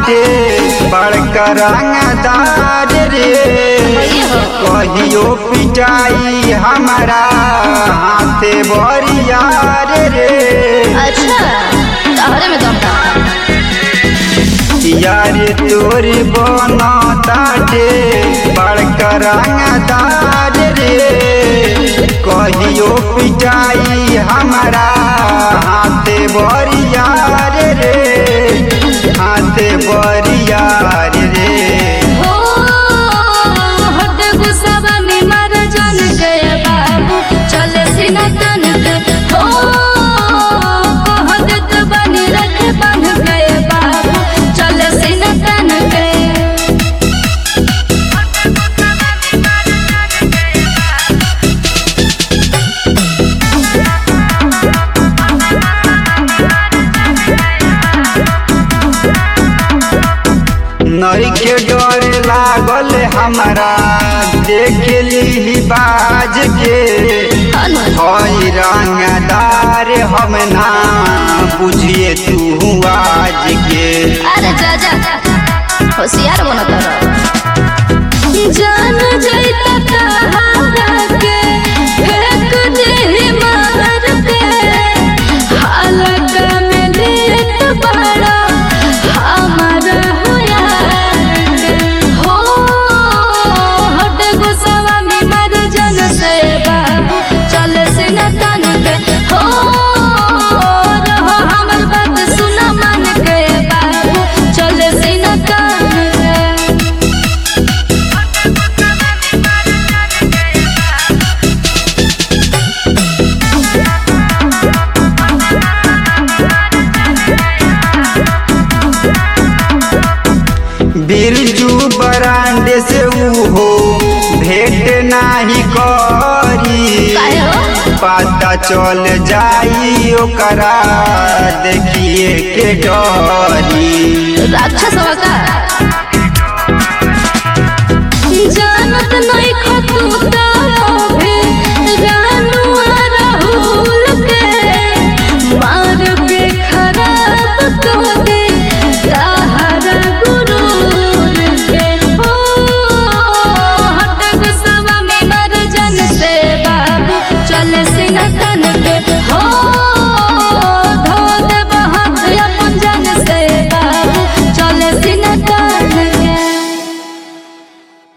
ताटे बड़का रंगदार रे कहियो पिटाई हमारा हाथे बरियार रे। अच्छा तहरे में दम था यार तोरी बना ताटे बड़का रंगदार रे कहियो पिटाई हमारा हाथे बरियार रे हाथे बरियार रे। हो हट गुस्सा में मर जान गए बाबू चले सीना तन के हो कहत बनी रख बन गए बाबू चले सीना तन के। नई के डर लागल हमारा देख ली बाज के हई रंगदार हम ना बुझिए तू आज के। अरे जा जा होशियार बनो तोरा जान जाइता कहां के फेंक दे मार के हालत में देत बड़ा हमारा होया हो हट गुस्सा में मर जन से बाबू चल से न तन के हो रहो हमर बात सुना मन के बाबू चल से न तन के। बिरजू बरांडे से हो भेंट नाही करी काहे हो पता चल जाई ओकरा देखिए के डरी। राक्षस का जानत नहीं खतूता